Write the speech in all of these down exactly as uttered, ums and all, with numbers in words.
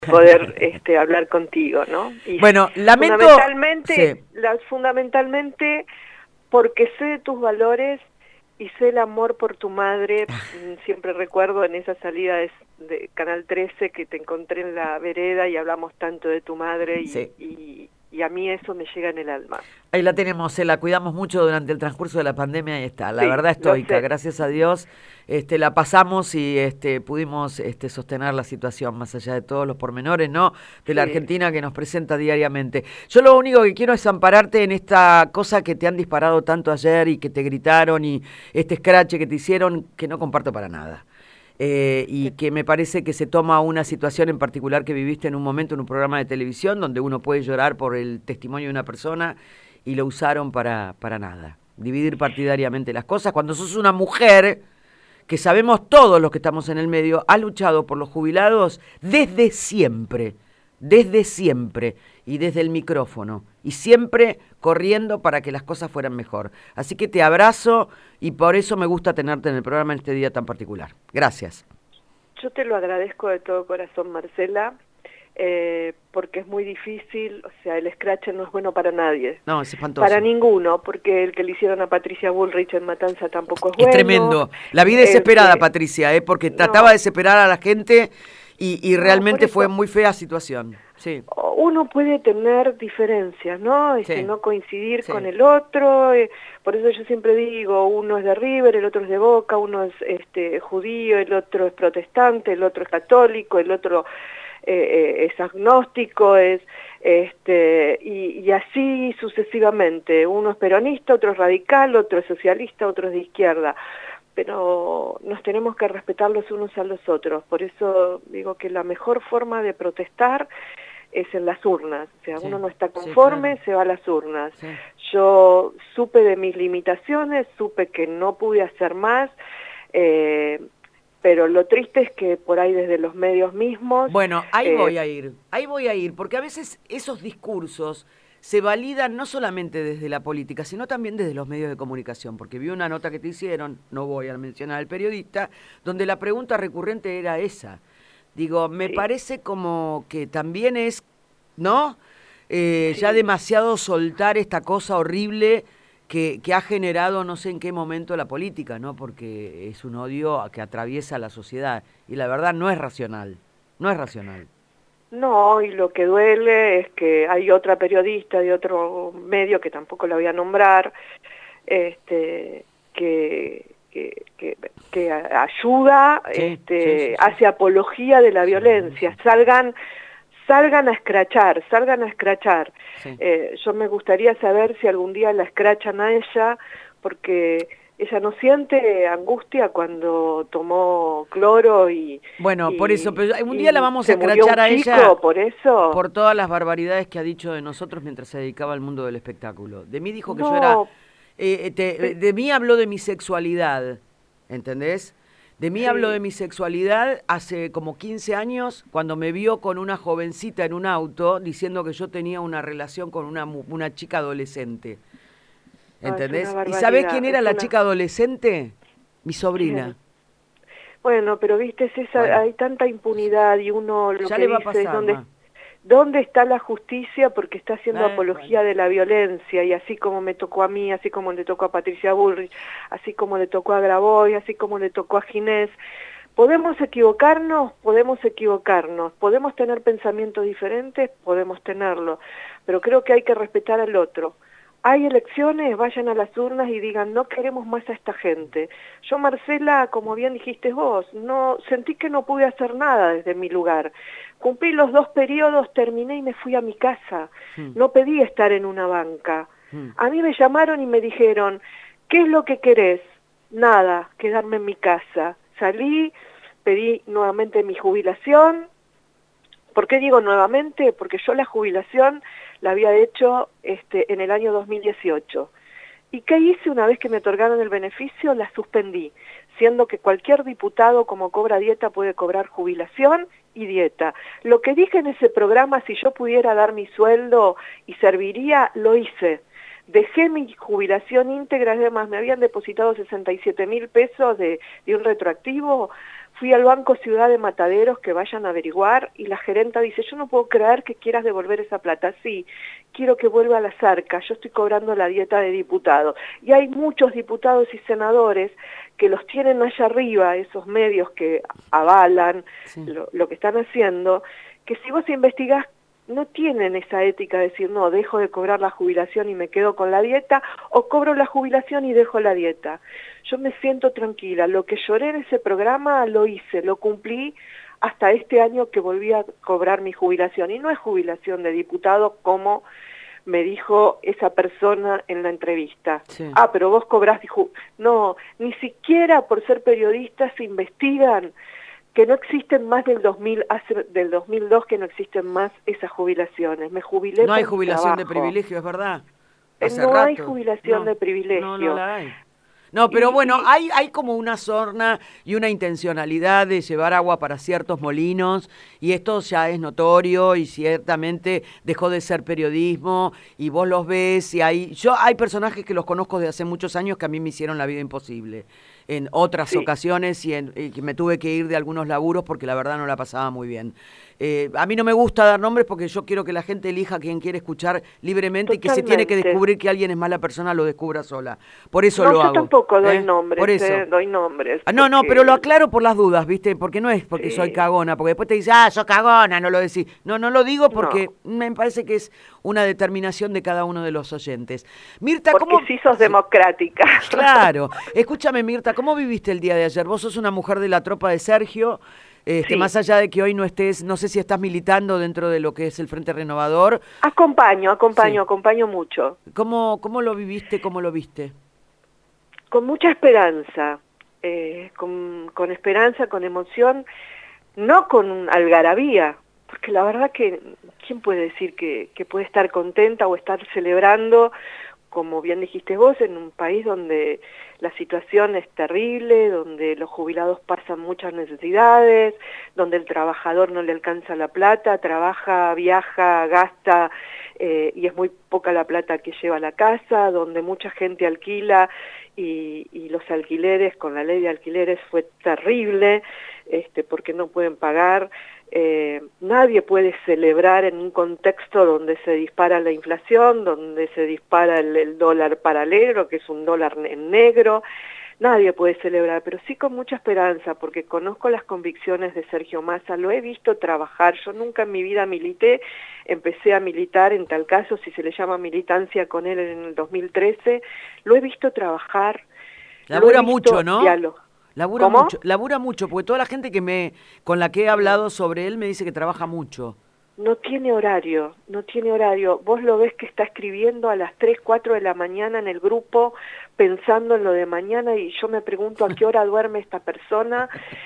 poder este, hablar contigo, ¿no? Y bueno, lamento... Fundamentalmente, sí. la, fundamentalmente porque sé de tus valores y sé el amor por tu madre. Siempre recuerdo en esa salida de, de Canal trece que te encontré en la vereda y hablamos tanto de tu madre y, Sí. y, y a mí eso me llega en el alma. Ahí la tenemos, se la cuidamos mucho durante el transcurso de la pandemia, ahí está, la Sí, verdad lo estoica, sé. gracias a Dios este, la pasamos y este, pudimos este, sostener la situación, más allá de todos los pormenores, ¿no?, de la Sí. Argentina que nos presenta diariamente. Yo lo único que quiero es ampararte en esta cosa que te han disparado tanto ayer y que te gritaron y este escrache que te hicieron, que no comparto para nada. Eh, y que me parece que se toma una situación en particular que viviste en un momento en un programa de televisión donde uno puede llorar por el testimonio de una persona y lo usaron para, para nada. Dividir partidariamente las cosas. Cuando sos una mujer, que sabemos todos los que estamos en el medio, ha luchado por los jubilados desde siempre, desde siempre, y desde el micrófono, y siempre corriendo para que las cosas fueran mejor. Así que te abrazo y por eso me gusta tenerte en el programa en este día tan particular. Gracias. Yo te lo agradezco de todo corazón, Marcela. Eh, porque es muy difícil, o sea, el scratch no es bueno para nadie. No, es espantoso. Para ninguno, porque el que le hicieron a Patricia Bullrich en Matanza tampoco es, es bueno. Es tremendo. La vi desesperada, que... Patricia, ¿eh? porque no. trataba de desesperar a la gente y, y no, realmente fue muy fea situación. Sí. Uno puede tener diferencias, ¿no? Este, sí. No coincidir sí. con el otro. Eh, por eso yo siempre digo, uno es de River, el otro es de Boca, uno es este, judío, el otro es protestante, el otro es católico, el otro... Eh, es agnóstico, es este y, y así sucesivamente. Uno es peronista, otro es radical, otro es socialista, otro es de izquierda. Pero nos tenemos que respetar los unos a los otros. Por eso digo que la mejor forma de protestar es en las urnas. O sea, sí, uno no está conforme, sí, claro. Se va a las urnas. Sí. Yo supe de mis limitaciones, supe que no pude hacer más. Eh, Pero lo triste es que por ahí desde los medios mismos... Bueno, ahí eh, voy a ir, ahí voy a ir, porque a veces esos discursos se validan no solamente desde la política, sino también desde los medios de comunicación, porque vi una nota que te hicieron, no voy a mencionar al periodista, donde la pregunta recurrente era esa. Digo, me sí. parece como que también es, ¿no?, eh, sí. ya demasiado soltar esta cosa horrible... Que, que ha generado no sé en qué momento la política, ¿no? Porque es un odio que atraviesa la sociedad y la verdad no es racional, no es racional. No, y lo que duele es que hay otra periodista de otro medio, que tampoco la voy a nombrar, este, que, que, que, que ayuda, sí, este, sí, sí, sí. hace apología de la violencia, sí, sí. salgan... salgan a escrachar, salgan a escrachar. Sí. Eh, yo me gustaría saber si algún día la escrachan a ella, porque ella no siente angustia cuando tomó cloro y... Bueno, y, por eso, pero un día la vamos a escrachar a chico, ella por eso. Por todas las barbaridades que ha dicho de nosotros mientras se dedicaba al mundo del espectáculo. De mí dijo que no, yo era... Eh, te, de mí habló de mi sexualidad, ¿entendés? De mí sí. habló de mi sexualidad hace como quince años, cuando me vio con una jovencita en un auto diciendo que yo tenía una relación con una, una chica adolescente. ¿Entendés? No, ¿Y sabés quién era es la una... chica adolescente? Mi sobrina. ¿Quién? Bueno, pero viste, César, bueno. hay tanta impunidad y uno lo ya que le va dice a pasar, es dónde, ma. dónde está la justicia, porque está haciendo eh, apología bueno. de la violencia, y así como me tocó a mí, así como le tocó a Patricia Bullrich, así como le tocó a Grabois, así como le tocó a Ginés. Podemos equivocarnos, podemos equivocarnos, podemos tener pensamientos diferentes, podemos tenerlo, pero creo que hay que respetar al otro. Hay elecciones, vayan a las urnas y digan, no queremos más a esta gente. Yo, Marcela, como bien dijiste vos, no sentí que no pude hacer nada desde mi lugar. Cumplí los dos periodos, terminé y me fui a mi casa. Hmm. No pedí estar en una banca. Hmm. A mí me llamaron y me dijeron, ¿qué es lo que querés? Nada, quedarme en mi casa. Salí, pedí nuevamente mi jubilación. ¿Por qué digo nuevamente? Porque yo la jubilación la había hecho este, en el año dos mil dieciocho. ¿Y qué hice una vez que me otorgaron el beneficio? La suspendí, siendo que cualquier diputado como cobra dieta puede cobrar jubilación y dieta. Lo que dije en ese programa, si yo pudiera dar mi sueldo y serviría, lo hice. Dejé mi jubilación íntegra, además me habían depositado sesenta y siete mil pesos de, de un retroactivo. Fui al Banco Ciudad de Mataderos, que vayan a averiguar, y la gerenta dice, yo no puedo creer que quieras devolver esa plata. Sí, quiero que vuelva a las arcas, yo estoy cobrando la dieta de diputado. Y hay muchos diputados y senadores que los tienen allá arriba, esos medios que avalan sí. lo, lo que están haciendo, que si vos investigás, no tienen esa ética de decir, no, dejo de cobrar la jubilación y me quedo con la dieta, o cobro la jubilación y dejo la dieta. Yo me siento tranquila, lo que lloré en ese programa lo hice, lo cumplí hasta este año que volví a cobrar mi jubilación, y no es jubilación de diputado como me dijo esa persona en la entrevista. Sí. Ah, pero vos cobrás... No, ni siquiera por ser periodistas se investigan que no existen más del dos mil, hace, del dos mil dos que no existen más esas jubilaciones. Me jubilé No hay por jubilación trabajo. de privilegio, es verdad. Hace no rato. hay jubilación no, de privilegio. No, no la hay. No, pero y, bueno, y... hay hay como una sorna y una intencionalidad de llevar agua para ciertos molinos, y esto ya es notorio y ciertamente dejó de ser periodismo, y vos los ves, y hay yo hay personajes que los conozco de hace muchos años que a mí me hicieron la vida imposible en otras sí. ocasiones, y, en, y que me tuve que ir de algunos laburos porque la verdad no la pasaba muy bien. Eh, a mí no me gusta dar nombres porque yo quiero que la gente elija a quien quiere escuchar libremente. Totalmente. Y que si tiene que descubrir que alguien es mala persona, lo descubra sola. Por eso no, lo yo hago. Yo tampoco doy ¿eh? nombres, por eso. Eh, doy nombres. Ah, no, porque... no, pero lo aclaro por las dudas, ¿viste? Porque no es porque sí. soy cagona, porque después te dice, ah, sos cagona, no lo decís. No, no lo digo porque no. me parece que es una determinación de cada uno de los oyentes. Mirta, porque ¿cómo...? sí sos democrática. Claro. Escúchame, Mirta, ¿cómo viviste el día de ayer? Vos sos una mujer de la tropa de Sergio. Este, sí. Más allá de que hoy no estés, no sé si estás militando dentro de lo que es el Frente Renovador. Acompaño, acompaño, sí. acompaño mucho. ¿Cómo, cómo lo viviste, cómo lo viste? Con mucha esperanza, eh, con, con esperanza, con emoción, no con algarabía, porque la verdad que, ¿quién puede decir que, que puede estar contenta o estar celebrando, como bien dijiste vos, en un país donde la situación es terrible, donde los jubilados pasan muchas necesidades, donde el trabajador no le alcanza la plata, trabaja, viaja, gasta, eh, y es muy poca la plata que lleva a la casa, donde mucha gente alquila y, y los alquileres, con la ley de alquileres fue terrible, este, porque no pueden pagar. Eh, nadie puede celebrar en un contexto donde se dispara la inflación, donde se dispara el, el dólar paralelo, que es un dólar en negro. Nadie puede celebrar, pero sí con mucha esperanza, porque conozco las convicciones de Sergio Massa, lo he visto trabajar. Yo nunca en mi vida milité, empecé a militar, en tal caso, si se le llama militancia, con él en el dos mil trece, lo he visto trabajar. Labura mucho, ¿no? Diálogo. Labura ¿Cómo? mucho, labura mucho, porque toda la gente que me con la que he hablado sobre él me dice que trabaja mucho. No tiene horario, no tiene horario. Vos lo ves que está escribiendo a las tres, cuatro de la mañana en el grupo, pensando en lo de mañana, y yo me pregunto a qué hora duerme esta persona.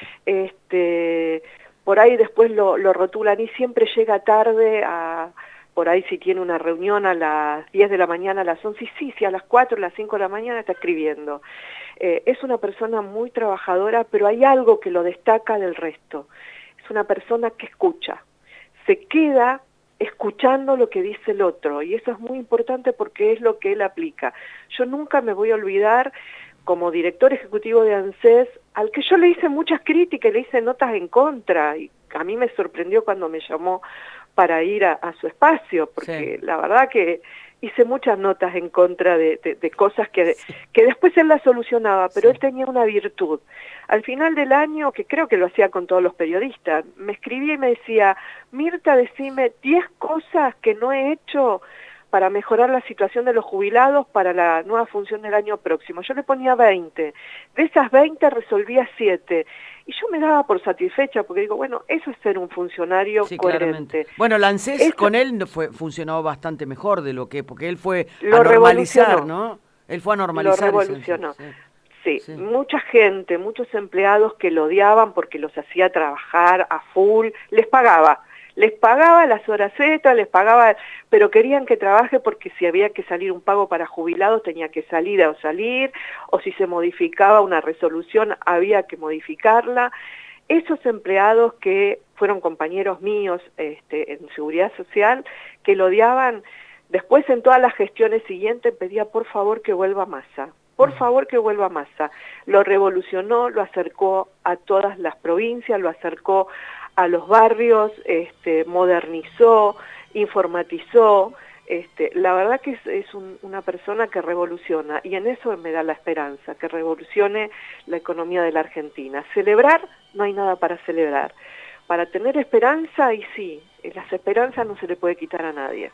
Este, por ahí después lo, lo rotulan y siempre llega tarde a... Por ahí si tiene una reunión a las diez de la mañana, a las once, sí, sí, a las cuatro, a las cinco de la mañana está escribiendo. Eh, es una persona muy trabajadora, pero hay algo que lo destaca del resto. Es una persona que escucha, se queda escuchando lo que dice el otro, y eso es muy importante porque es lo que él aplica. Yo nunca me voy a olvidar, como director ejecutivo de ANSES, al que yo le hice muchas críticas, le hice notas en contra, y a mí me sorprendió cuando me llamó para ir a, a su espacio, porque sí. la verdad que hice muchas notas en contra de, de, de cosas que, sí. que después él las solucionaba, pero sí. él tenía una virtud. Al final del año, que creo que lo hacía con todos los periodistas, me escribía y me decía, Mirta, decime diez cosas que no he hecho para mejorar la situación de los jubilados para la nueva función del año próximo. Yo le ponía veinte. De esas veinte resolvía siete. Y yo me daba por satisfecha, porque digo, bueno, eso es ser un funcionario sí, coherente. Claramente. Bueno, la ANSES eso, con él fue, funcionó bastante mejor de lo que, porque él fue a normalizar, ¿no? Él fue a normalizar. Lo revolucionó. Eso, sí. Sí, sí, mucha gente, muchos empleados que lo odiaban porque los hacía trabajar a full, les pagaba. Les pagaba las horas extras, les pagaba, pero querían que trabaje porque si había que salir un pago para jubilados tenía que salir o salir, o si se modificaba una resolución había que modificarla. Esos empleados que fueron compañeros míos este, en Seguridad Social, que lo odiaban, después en todas las gestiones siguientes pedía por favor que vuelva Massa. Por favor que vuelva Massa. Lo revolucionó, lo acercó a todas las provincias, lo acercó a los barrios, este, modernizó, informatizó. Este, la verdad que es, es un, una persona que revoluciona, y en eso me da la esperanza, que revolucione la economía de la Argentina. Celebrar, no hay nada para celebrar. Para tener esperanza, y sí, las esperanzas no se le puede quitar a nadie.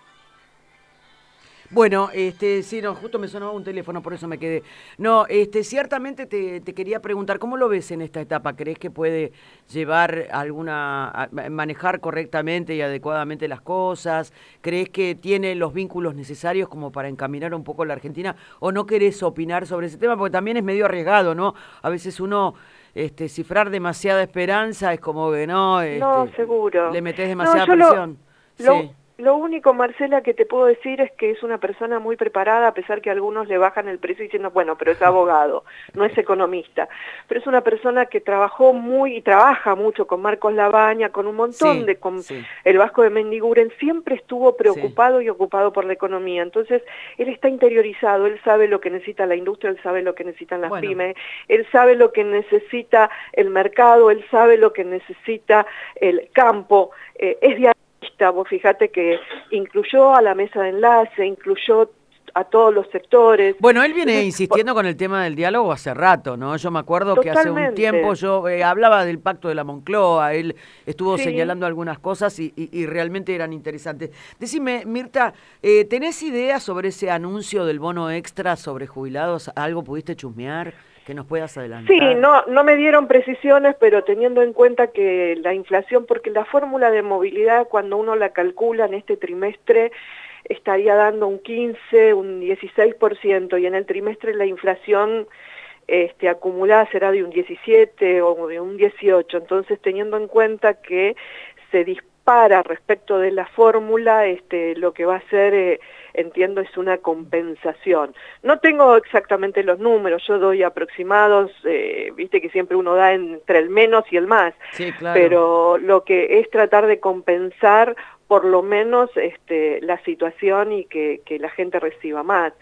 Bueno, este, sí, no, justo me sonaba un teléfono, por eso me quedé. No, este, ciertamente te, te quería preguntar, ¿cómo lo ves en esta etapa? ¿Crees que puede llevar alguna, a, manejar correctamente y adecuadamente las cosas? ¿Crees que tiene los vínculos necesarios como para encaminar un poco la Argentina? ¿O no querés opinar sobre ese tema? Porque también es medio arriesgado, ¿no? A veces uno, este, cifrar demasiada esperanza es como que no, este, no, seguro. Le metés demasiada no, presión. Lo, sí. Lo único, Marcela, que te puedo decir es que es una persona muy preparada, a pesar que algunos le bajan el precio diciendo, bueno, pero es abogado, no es economista. Pero es una persona que trabajó muy y trabaja mucho con Marcos Labaña, con un montón sí, de... con sí. el Vasco de Mendiguren, siempre estuvo preocupado sí. y ocupado por la economía. Entonces, él está interiorizado, él sabe lo que necesita la industria, él sabe lo que necesitan las bueno. pymes, él sabe lo que necesita el mercado, él sabe lo que necesita el campo. Eh, es de Vos fíjate que incluyó a la mesa de enlace, incluyó a todos los sectores. Bueno, él viene insistiendo con el tema del diálogo hace rato, ¿no? Yo me acuerdo Totalmente. que hace un tiempo yo eh, hablaba del pacto de la Moncloa, él estuvo sí. señalando algunas cosas y, y, y realmente eran interesantes. Decime, Mirta, eh, ¿tenés idea sobre ese anuncio del bono extra sobre jubilados? ¿Algo pudiste chusmear? ¿Que nos puedas adelantar? Sí, no, no me dieron precisiones, pero teniendo en cuenta que la inflación, porque la fórmula de movilidad cuando uno la calcula en este trimestre estaría dando un quince, un dieciséis por ciento, y en el trimestre la inflación este, acumulada será de un diecisiete o de un dieciocho, entonces teniendo en cuenta que se dispara respecto de la fórmula, este, lo que va a ser... Eh, entiendo es una compensación. No tengo exactamente los números, yo doy aproximados, eh, viste que siempre uno da entre el menos y el más, sí, claro. Pero lo que es tratar de compensar por lo menos este, la situación y que, que la gente reciba más.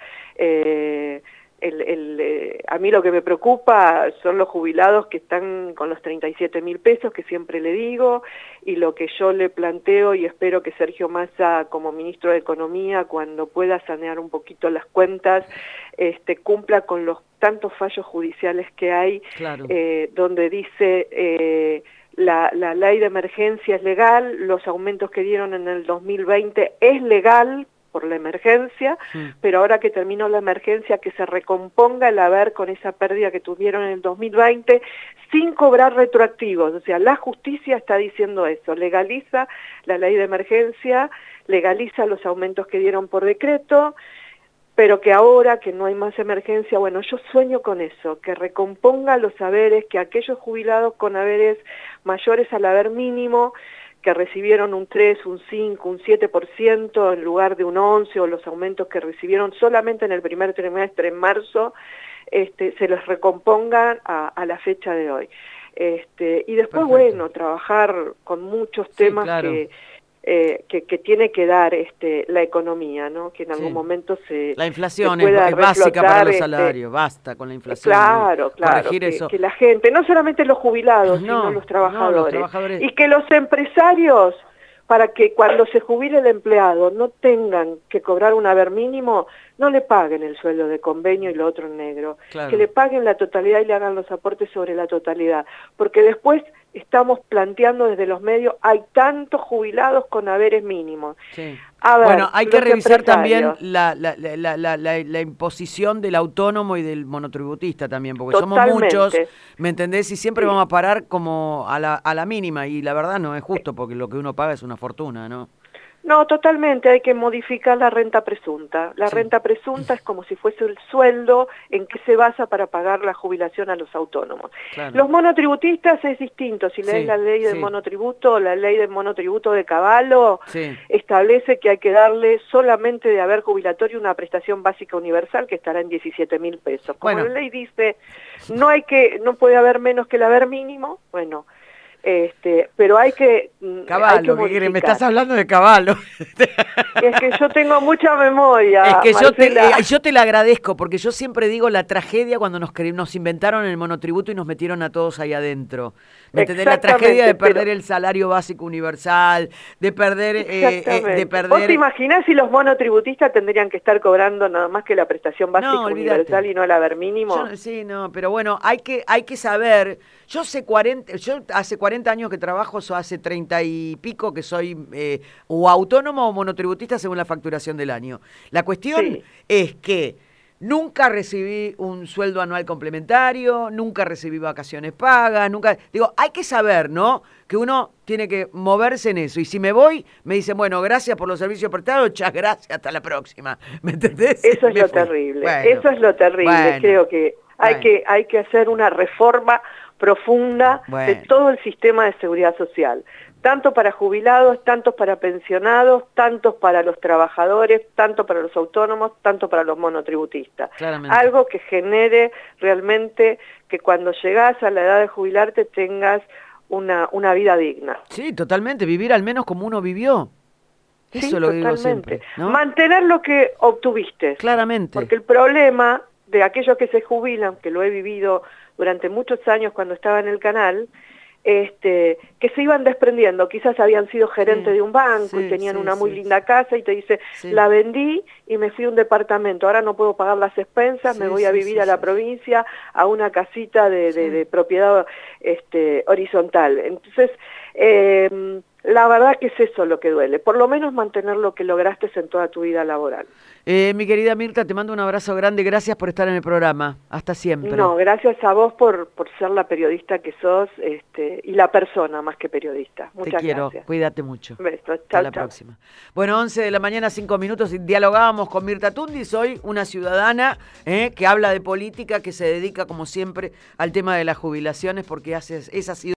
Eh, El, el, eh, a mí lo que me preocupa son los jubilados que están con los treinta y siete mil pesos, que siempre le digo, y lo que yo le planteo y espero que Sergio Massa, como ministro de Economía, cuando pueda sanear un poquito las cuentas, este, cumpla con los tantos fallos judiciales que hay, claro. eh, donde dice... Eh, La, la ley de emergencia es legal, los aumentos que dieron en el dos mil veinte es legal por la emergencia, sí. pero ahora que terminó la emergencia, que se recomponga el haber con esa pérdida que tuvieron en el dos mil veinte, sin cobrar retroactivos. O sea, la justicia está diciendo eso, legaliza la ley de emergencia, legaliza los aumentos que dieron por decreto, pero que ahora que no hay más emergencia, bueno, yo sueño con eso, que recomponga los haberes, que aquellos jubilados con haberes mayores al haber mínimo, que recibieron un tres, un cinco, un siete por ciento en lugar de un once, o los aumentos que recibieron solamente en el primer trimestre, en marzo, este, se les recompongan a, a la fecha de hoy. Este, y después, Perfecto. bueno, trabajar con muchos temas sí, claro. que... Eh, que, que tiene que dar este, la economía, ¿no? Que en algún sí. momento se La inflación se pueda es, es básica para los este, salarios, basta con la inflación. Claro, ¿no? claro, que, eso. que la gente, no solamente los jubilados, no, sino los trabajadores, no, los trabajadores, y que los empresarios, para que cuando se jubile el empleado no tengan que cobrar un haber mínimo, no le paguen el sueldo de convenio y lo otro en negro, claro. que le paguen la totalidad y le hagan los aportes sobre la totalidad, porque después estamos planteando desde los medios, hay tantos jubilados con haberes mínimos. Sí. A ver, bueno, hay que revisar también la, la, la, la, la, la imposición del autónomo y del monotributista también, porque Totalmente. somos muchos, ¿me entendés? Y siempre sí. vamos a parar como a la, a la mínima, y la verdad no es justo, porque lo que uno paga es una fortuna, ¿no? No, totalmente, hay que modificar la renta presunta. La sí. renta presunta es como si fuese el sueldo en que se basa para pagar la jubilación a los autónomos. Claro. Los monotributistas es distinto, si lees sí, la ley del sí. monotributo, la ley del monotributo de Caballo, sí. establece que hay que darle solamente de haber jubilatorio una prestación básica universal que estará en diecisiete mil pesos. Como bueno. la ley dice, no hay que, no puede haber menos que el haber mínimo, bueno, Este, pero hay que... Caballo, hay que ¿qué me estás hablando de Caballo? Es que yo tengo mucha memoria, Es que yo te, Marcela. eh, yo te la agradezco, porque yo siempre digo la tragedia cuando nos, cre- nos inventaron el monotributo y nos metieron a todos ahí adentro. ¿Me entendés? La tragedia de perder pero... el salario básico universal, de perder... Eh, eh, de perder... ¿Vos te imaginás si los monotributistas tendrían que estar cobrando nada más que la prestación básica No, universal y no el haber mínimo? Yo, sí, no, pero bueno, hay que, hay que saber... Yo sé cuarenta, yo hace cuarenta años que trabajo, o hace treinta y pico que soy eh, o autónomo o monotributista según la facturación del año. La cuestión Sí. es que nunca recibí un sueldo anual complementario, nunca recibí vacaciones pagas, nunca... Digo, hay que saber, ¿no? Que uno tiene que moverse en eso. Y si me voy, me dicen, bueno, gracias por los servicios prestados, muchas gracias, hasta la próxima. ¿Me entendés? Eso es Me lo fui. terrible, Bueno, eso es lo terrible. bueno, Creo que hay bueno. que hay que hacer una reforma profunda Bueno. de todo el sistema de seguridad social, tanto para jubilados, tanto para pensionados, tanto para los trabajadores, tanto para los autónomos, tanto para los monotributistas. Claramente. Algo que genere realmente que cuando llegás a la edad de jubilarte tengas una, una vida digna. Sí, totalmente, vivir al menos como uno vivió. Eso Sí, es lo que digo totalmente. siempre, ¿no? Mantener lo que obtuviste. Claramente. Porque el problema de aquellos que se jubilan, que lo he vivido durante muchos años cuando estaba en el canal, este, que se iban desprendiendo, quizás habían sido gerentes Sí, de un banco sí, y tenían sí, una muy sí. linda casa y te dice, Sí. la vendí y me fui a un departamento, ahora no puedo pagar las expensas, Sí, me voy a sí, vivir sí, a la sí. provincia, a una casita de, de, Sí. de propiedad este, horizontal. Entonces, eh, la verdad que es eso lo que duele, por lo menos mantener lo que lograste en toda tu vida laboral. Eh, mi querida Mirta, te mando un abrazo grande, gracias por estar en el programa. Hasta siempre. No, gracias a vos por, por ser la periodista que sos este, y la persona más que periodista. Muchas Te quiero, gracias. cuídate mucho. Besos, Hasta chau, la chau. próxima. Bueno, once de la mañana, cinco minutos, y dialogábamos con Mirta Tundi. Soy una ciudadana eh, que habla de política, que se dedica, como siempre, al tema de las jubilaciones, porque hace, esa ha sido